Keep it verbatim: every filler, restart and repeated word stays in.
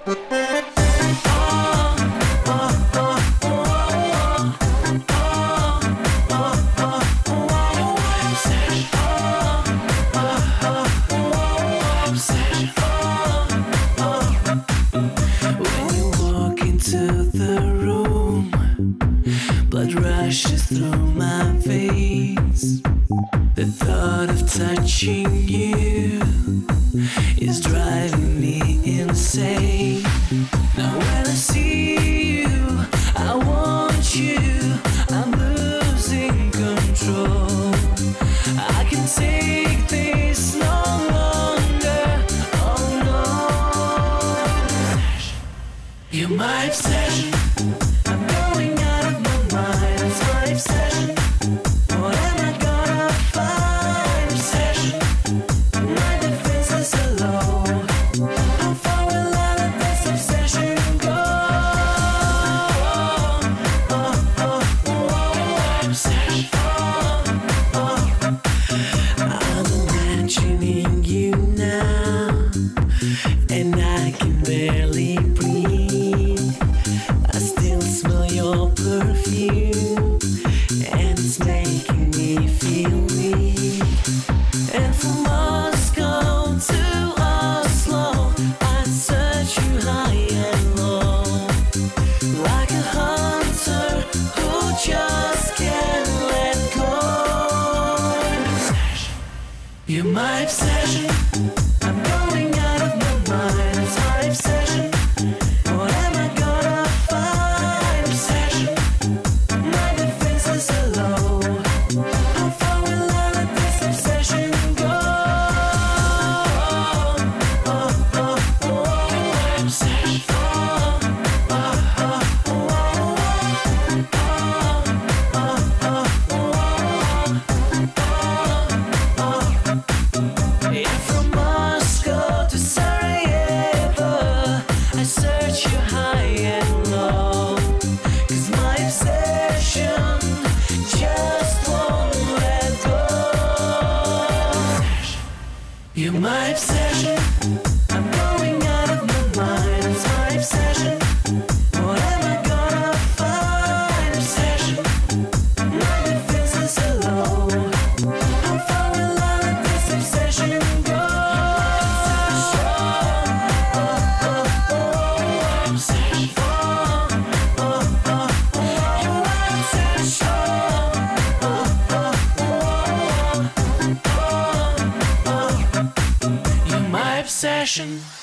Blood rushes through my veins. The thought of touching you is driving me insane. Now when I see you, I want you, I'm losing control. I can take this no longer, oh no. You're my obsession. I'm going out of my mind, it's my obsession. What am I gonna find? Obsession. My defenses are low. How far will I let this obsession go? Oh, oh, oh, oh. Obsession. Oh, oh. I'm imagining you now, and I can barely breathe. I still smell your perfume, and it's making me feel weak. And from Moscow to Oslo, I search you high and low, like a hunter who just can't let go. You're my obsession. I'm going out of my mind, it's my obsession. What am I gonna find? Obsession. My defenses are low. How far will I let this obsession go? Oh, oh, oh. Obsession. Oh, oh, oh, oh. Oh, oh, oh. Yeah, from Moscow to Sarajevo, I search you high and low, 'cause my obsession just won't let go. You're my obsession. I'm going out of my mind, it's my obsession. What am I gonna find? Obsession. My defenses are low. How far will I let this obsession go? Obsession.